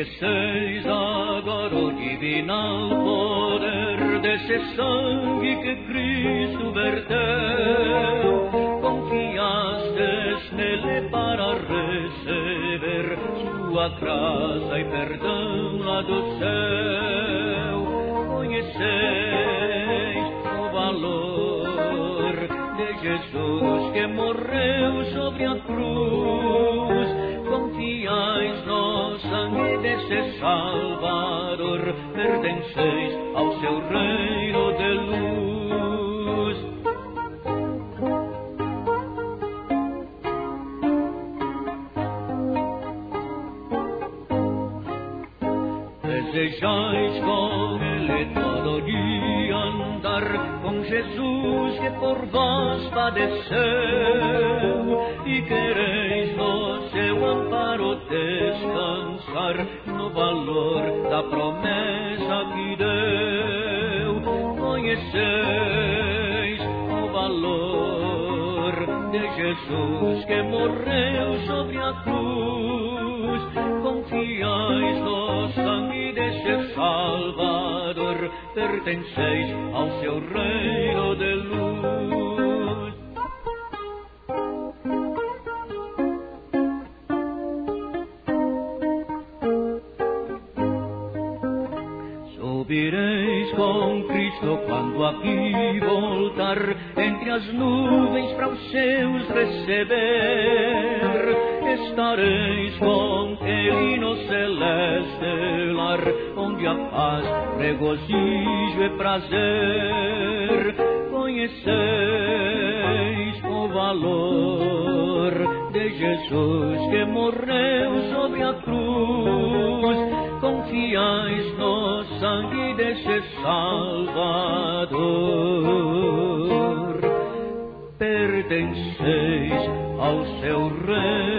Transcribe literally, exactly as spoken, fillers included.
Conheceis agora o divinal poder desse sangue que Cristo verteu. Confiastes nele para receber sua graça e perdão lá do céu. Conheceis o valor de Jesus que morreu sobre a cruz. Confiais no sangue desse Salvador, pertenceis ao seu reino de luz. Desejais com ele todo dia andar, com Jesus que por vós padeceu, e quereis no seu amparo descansar, no valor da promessa que deu. Conheceis o valor de Jesus que morreu sobre a cruz. Confiais no sangue desse Salvador, pertenceis ao seu reino de luz. Subireis com Cristo quando aqui voltar, entre as nuvens para os seus receber. Estareis com ele no celeste lar, onde a paz, regozijo e prazer. Conheceis o valor de Jesus que morreu sobre a cruz. Confiais no sangue desse Salvador, pertenceis ao seu reino